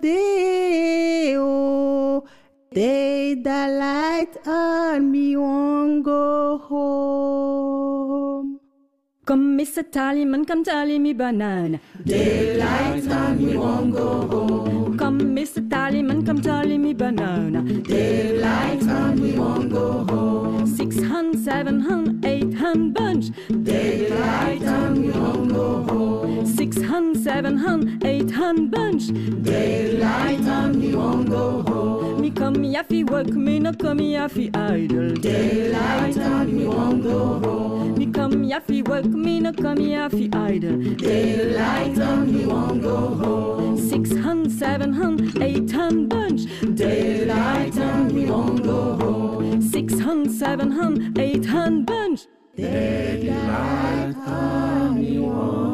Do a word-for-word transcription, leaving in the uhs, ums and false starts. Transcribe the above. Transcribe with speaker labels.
Speaker 1: day, oh, day the light and me won't go home.
Speaker 2: Come, Mister Tallyman, come tally me banana.
Speaker 1: Daylight and me won't go home.
Speaker 2: Come, Mister Tallyman, come tally me banana.
Speaker 1: Daylight and me won't go home.
Speaker 2: Six hun, seven hun, eight hun bunch.
Speaker 1: Daylight and me won't go home.
Speaker 2: Six hun, seven hun, eight hun bunch.
Speaker 1: Daylight and me won't go home.
Speaker 2: Me come here fi work, me no come here fi idle.
Speaker 1: Daylight and me won't go home.
Speaker 2: Me come here fi work, me no come here fi idle.
Speaker 1: Daylight and me won't go home.
Speaker 2: Six hun, seven hun, eight hun bunch.
Speaker 1: Daylight and me won't go home.
Speaker 2: Six hun, seven hun, eight hun bunch.
Speaker 1: Daylight and me won't